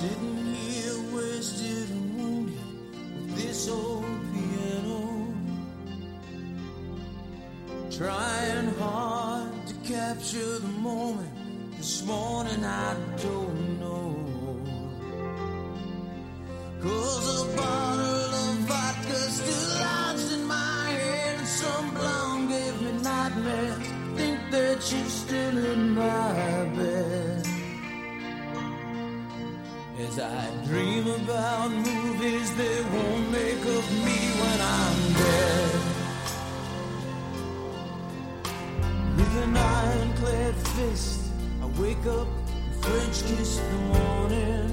Sitting here wasted and wounded with this old piano, trying hard to capture the moment. This morning I don't know, 'cause a bottle of vodka still lodged in my head, and some blonde gave me nightmares. Think that she's still in my bed. As I dream about movies they won't make of me when I'm dead. With an ironclad fist I wake up and French kiss the morning,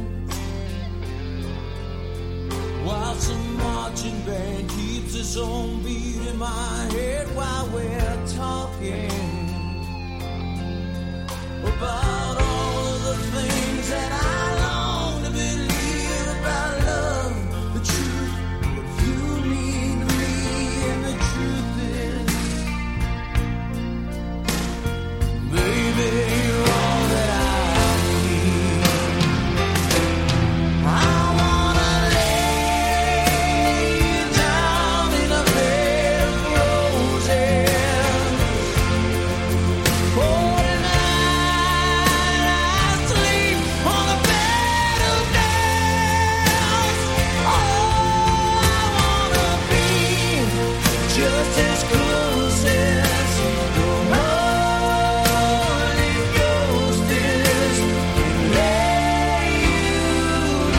while some marching band keeps its own beat in my head while we're talking about all of the things that I long to believe about love, the truth, what you mean to me, and the truth is, baby, you're all that I need. I wanna lay you down in a bed of roses. Oh, just as close as the Holy Ghost is, lay you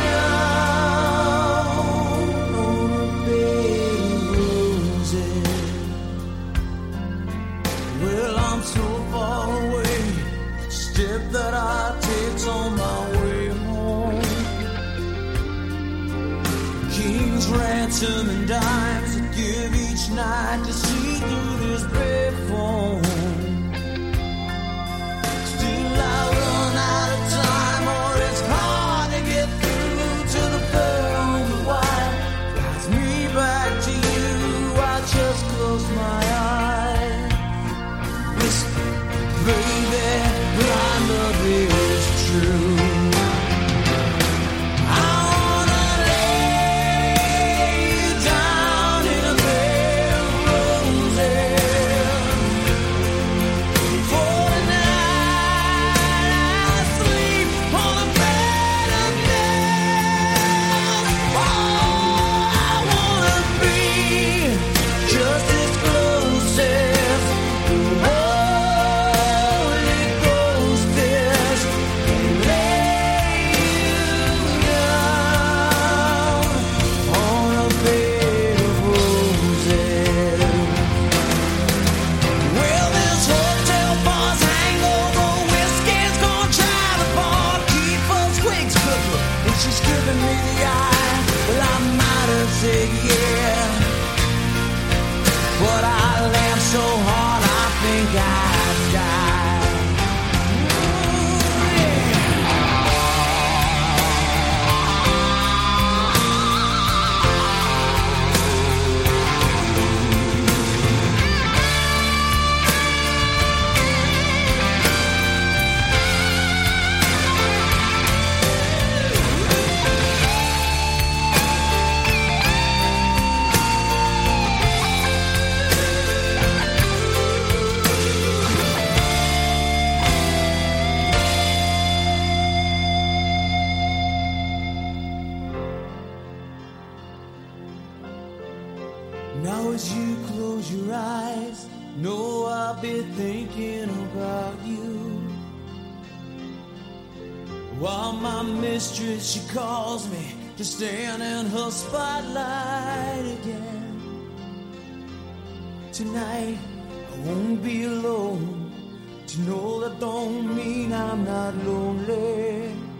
down on a bed of roses. Well, I'm so far away, step that I take's on my way home. King's ransom and dimes that give each night to see through this bed phone. Still I run out of time, or it's hard to get through to the pearl wire. Drives me back to you, I just close my eyes. Whisper, baby, blind love is true. Said yeah, but I laughed so hard I think I'd die. Ooh, yeah. Now as you close your eyes, know I'll be thinking about you, while my mistress, she calls me to stand in her spotlight again. Tonight I won't be alone. To know that don't mean I'm not lonely.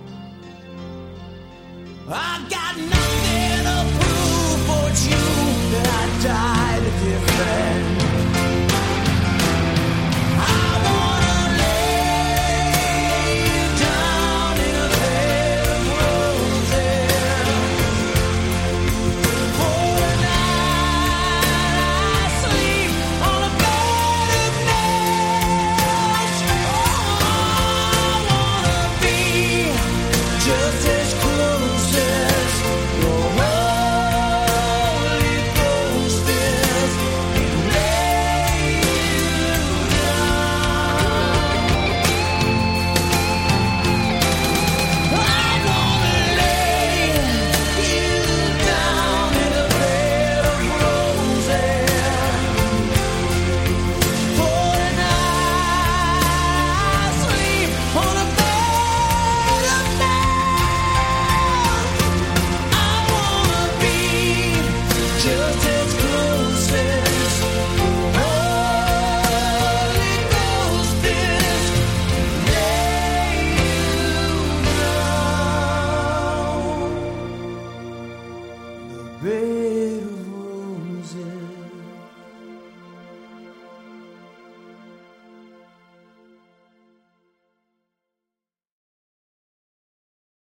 I got nothing to prove, for it's you that I died to defend.